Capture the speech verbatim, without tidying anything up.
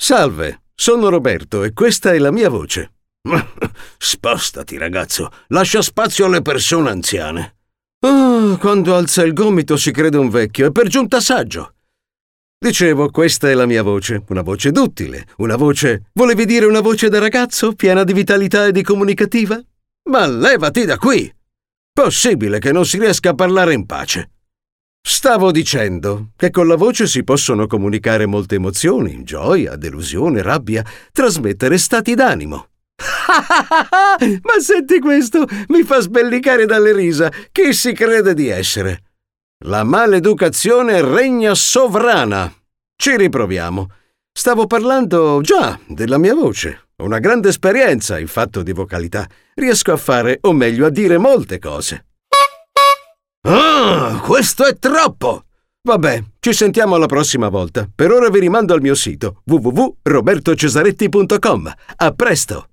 Salve, sono Roberto e questa è la mia voce. Spostati, ragazzo, lascia spazio alle persone anziane. Oh, quando alza il gomito si crede un vecchio e per giunta saggio. Dicevo, questa è la mia voce, una voce duttile, una voce... Volevi dire una voce da ragazzo, piena di vitalità e di comunicativa? Ma levati da qui! Possibile che non si riesca a parlare in pace. Stavo dicendo che con la voce si possono comunicare molte emozioni, gioia, delusione, rabbia, trasmettere stati d'animo. Ma senti questo, mi fa sbellicare dalle risa. Chi si crede di essere? La maleducazione regna sovrana. Ci riproviamo. Stavo parlando già della mia voce. Ho una grande esperienza in fatto di vocalità. Riesco a fare, o meglio a dire molte cose. Ah, questo è troppo! Vabbè, ci sentiamo la prossima volta. Per ora vi rimando al mio sito w w w punto roberto cesaretti punto com. A presto!